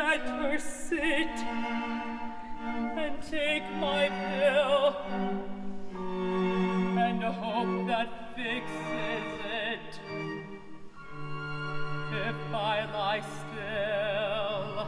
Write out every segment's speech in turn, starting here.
let her sit and take my pill and hope that fixes it if I lie still.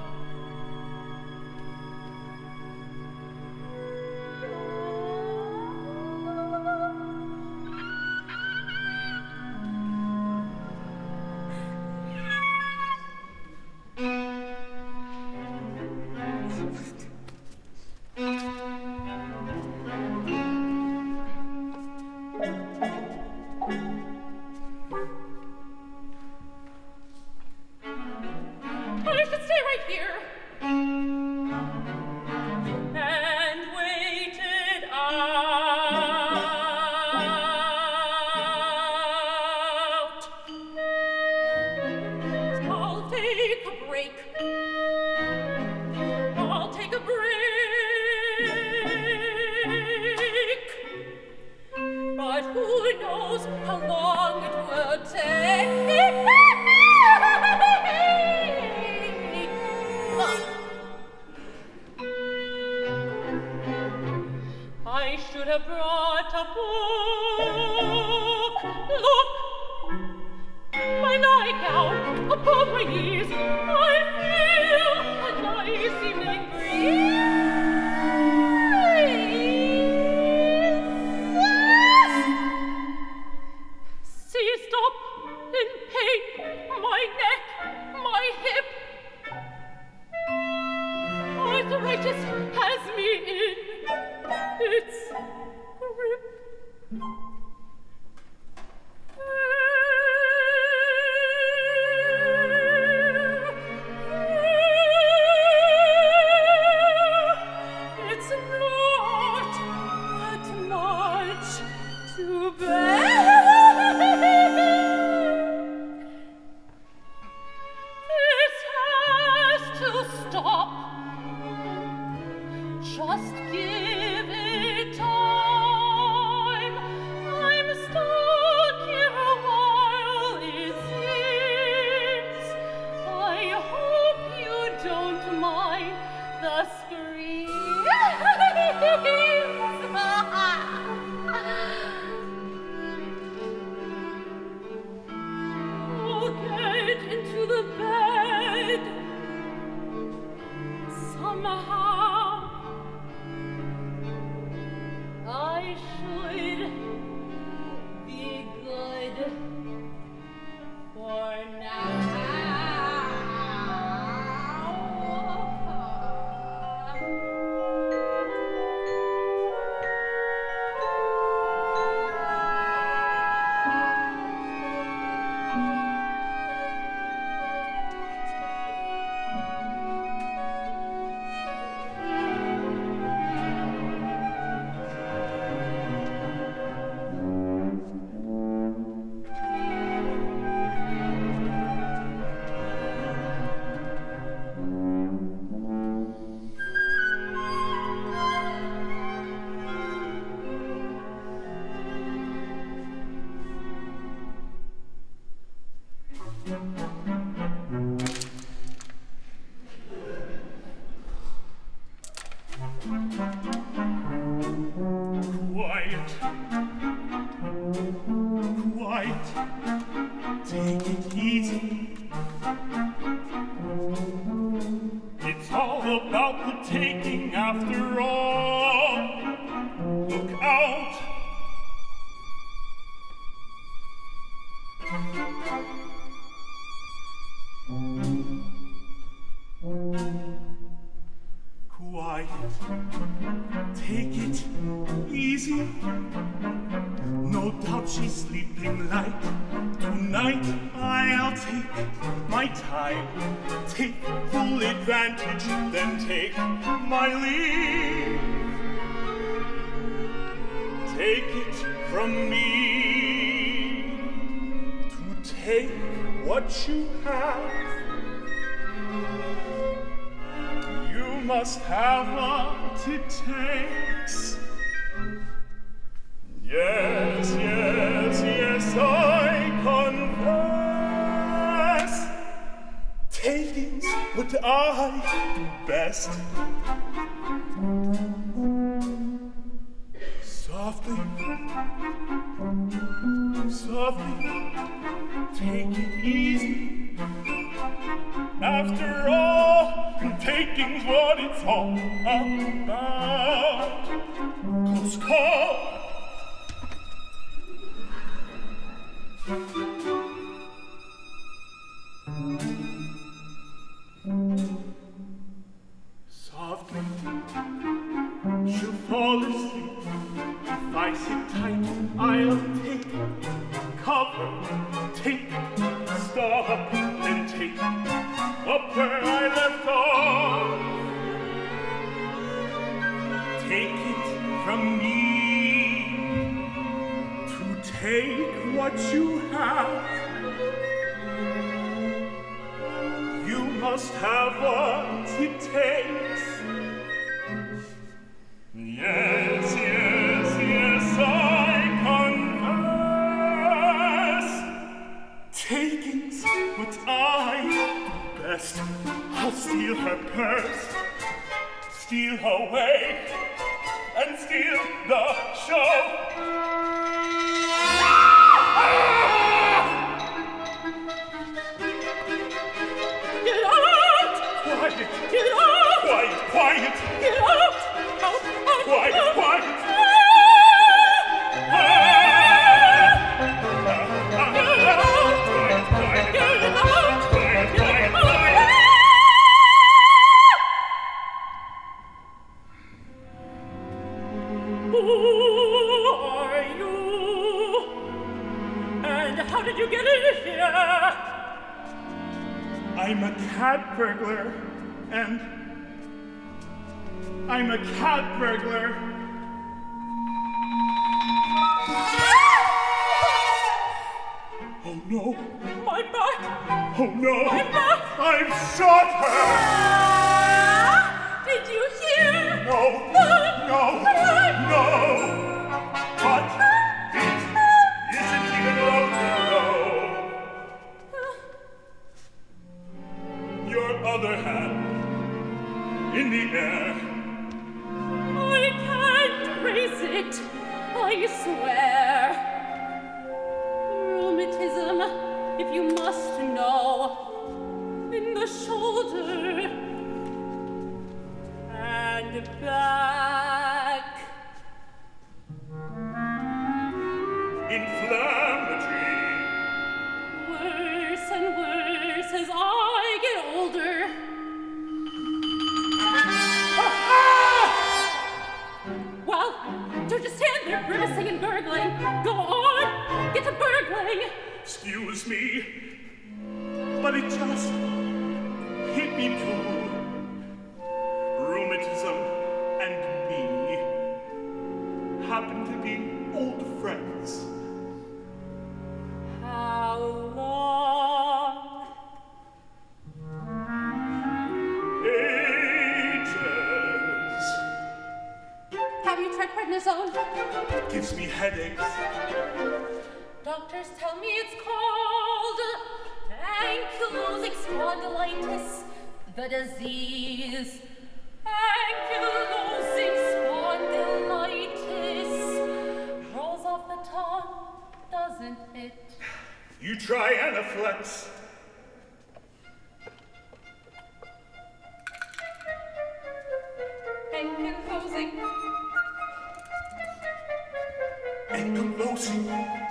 taking's what I do best. Softly, softly, take it easy. After all, taking's what it's all about. Close call. Softly, she'll fall asleep. If I sit tight, I'll take cover, take, stop, and take up where I left off. Take it from me to take what you have. You must have what it takes. Yes, yes, yes, I confess. Taking's what I do best. I'll steal her purse, steal her way, and steal the show. Get out! Quiet! Get out! Quiet! Quiet! Get out! Quiet! Quiet! Who are you? And how did you get in here? I'm a cat burglar, and I'm a cat burglar. Oh no! My back! Oh no! My back! I've shot her! Did you hear? No! No! No! But it isn't even long to go. Your other hand in the air. I can't raise it, I swear. Rheumatism, if you must know, in the shoulder and back. Inflammatory. Worse and worse as I get older. Well, don't just stand there grimacing and gurgling. Go on, get to burgling. Excuse me, but it just hit me too. Rheumatism and me happen to be old friends. How long? Ages. Have you tried prednisone? Gives me headaches. Doctors tell me it's called ankylosing spondylitis, the disease. Ankylosing spondylitis rolls off the tongue, doesn't it? You try Anaflex. Ankylosing. Ankylosing.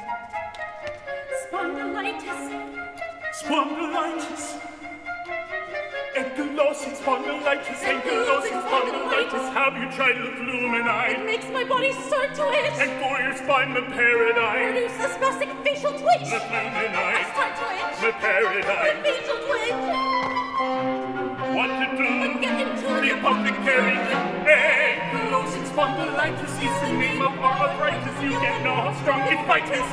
Spondylitis. Spondylitis. Ankylosing spondylitis. Ankylosing spondylitis. Have you tried It Leflumenide? makes my body start to itch. And for your spine, Meperidine. Produce a spastic facial twitch. I Leflumenide. start to itch. Meperidine. Facial twitch. What to do? Get into The the apothecary. Ankylosing spondylitis is the name of our arthritis. You get know how strong it fight is.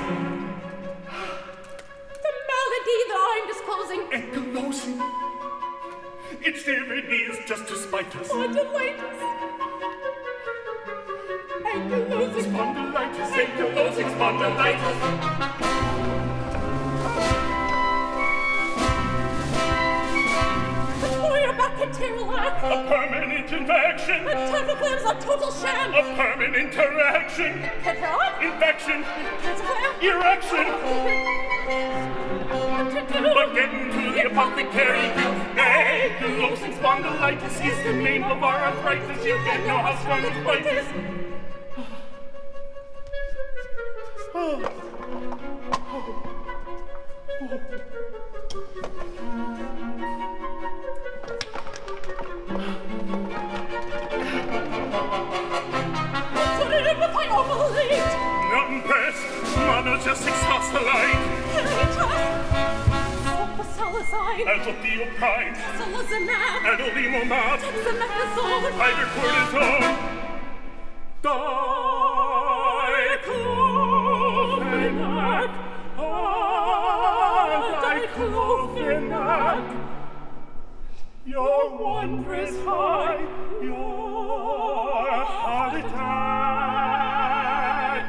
The malady that I'm disclosing. Ankylosing. Its tyranny is just to spite us. Spondylitis. Ankylosing. Spondylitis, ankylosing spondylitis. material lack. A permanent infection. A Teflon is a total sham. A permanent erection. Petrol? Infection. Cancer flare? Erection. What to do? But getting to the apothecary. Ankylosing spondylitis is the name of our arthritis. You can know how strong its bite is. Put it in with my ovolate. Nothing pressed. Monogestic hostile. Sulfasalazine. Azothiopine. Salazumab. Adalimumab. Dexamethasone. Hydrocortisone. Diclofenac. Diclofenac. Your wondrous high, your heart attack.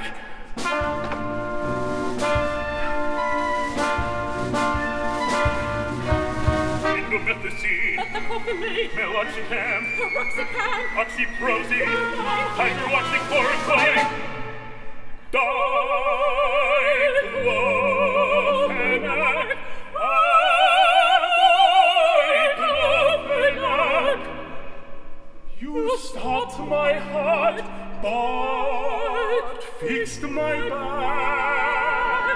Indomethacin, Methamphetamine. meloxicam, Roxicam. oxyprozine, hydroxychloroquine, diclofenac, diclofenac. You stopped my heart, but fixed my back.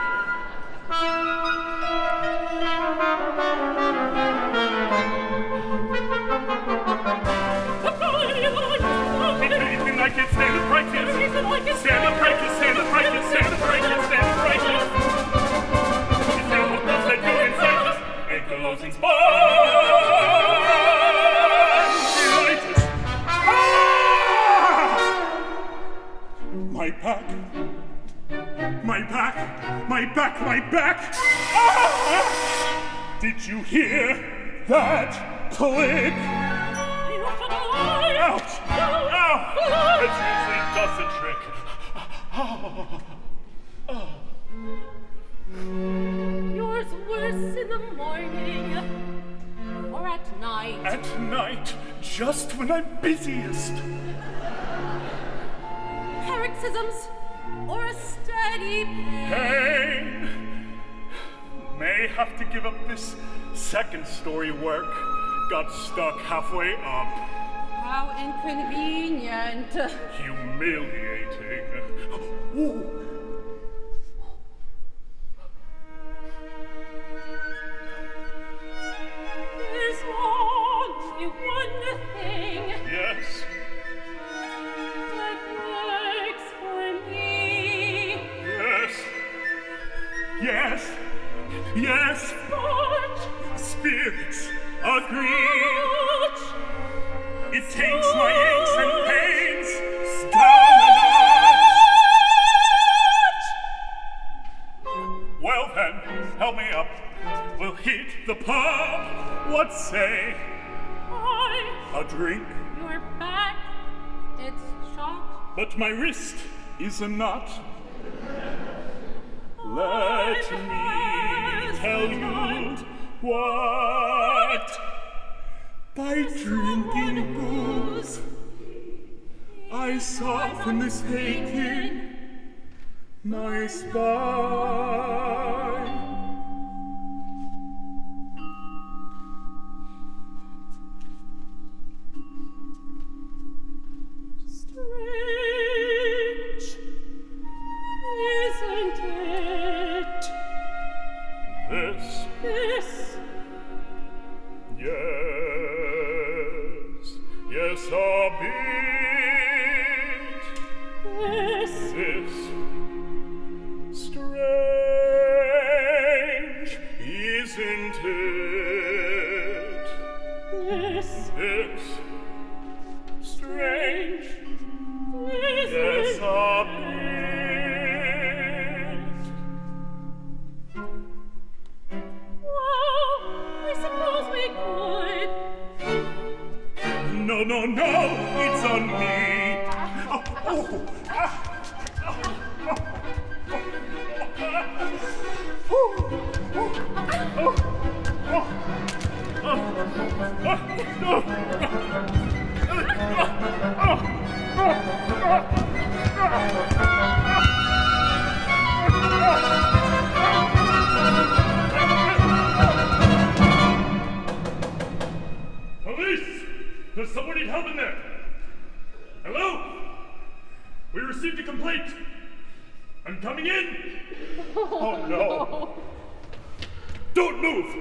Anything like it, stand upright, stand upright, stand upright, stand upright, stand upright. Is that what does that do inside us? Ankylosing spondylitis. My back. My back. My back. My back. Did you hear that click? Ouch! Ow! It usually does the trick. Yours worse in the morning or at night. At night, just when I'm busiest. Paroxysms or a steady pain. Pain. May have to give up this second story work. Got stuck halfway up. How inconvenient. Humiliating. Ooh. There's only one thing Yes. that works for me. Yes. Yes. Yes. But Spirits agree. It takes my aches and pains down a notch. Well then, help me up. We'll hit the pub. What say? A drink? Your back, it's shot. But my wrist is a knot. Let me tell you what. By drinking booze, I soften this aching my spine. Strange, isn't it? This, This yes, a bit. This This strange, isn't it? This This strange, This yes, is a bit. Well, I suppose we could. No, it's on me. Does someone need help in there? Hello? We received a complaint. I'm coming in. Oh no. Don't move.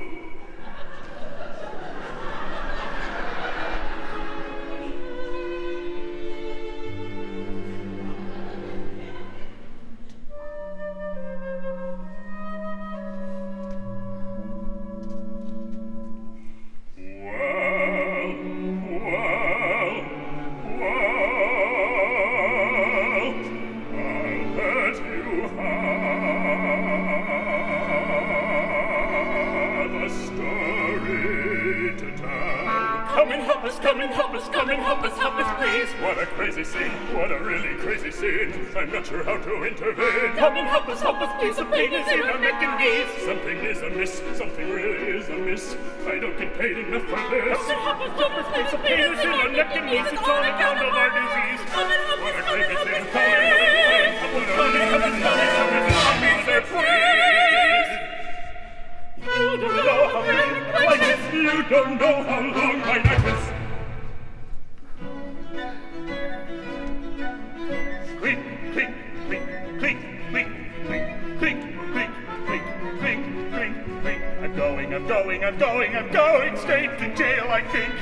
I'm not sure how to intervene. Come and help us, please. The pain is in our neck and knees. Something is amiss, something really is amiss. I don't get paid enough for this. Come and help us, please. The pain is in our neck and knees. It's on account of our disease. What a crazy thing. Come and help please. You don't know how long you don't know how long my night is. Clink, clink, clink, clink, clink, clink, clink, clink, clink, clink, clink, clink. I'm going straight to jail, I think.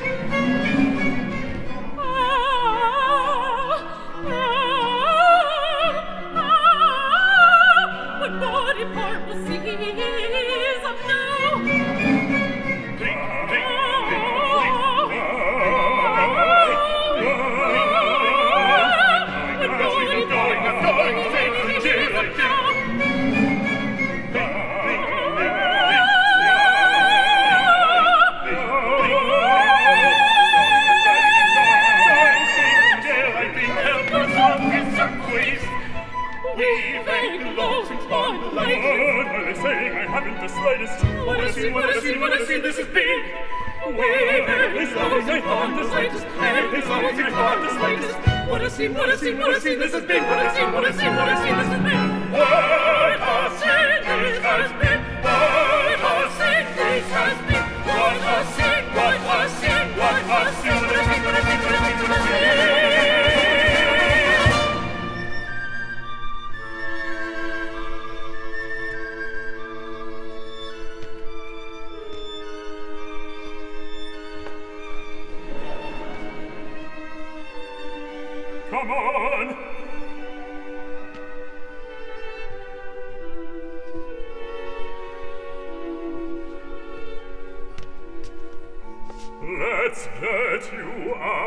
What body part will seize up now? Clink, clink, clink, What are they saying? I haven't the slightest. What a scene this has been. We've haven't the slightest. The slightest. What a scene this has been. What a scene this has been. What a scene this has been. What a scene this has been. What a scene this has been. What a scene. Come on! Let's get you out.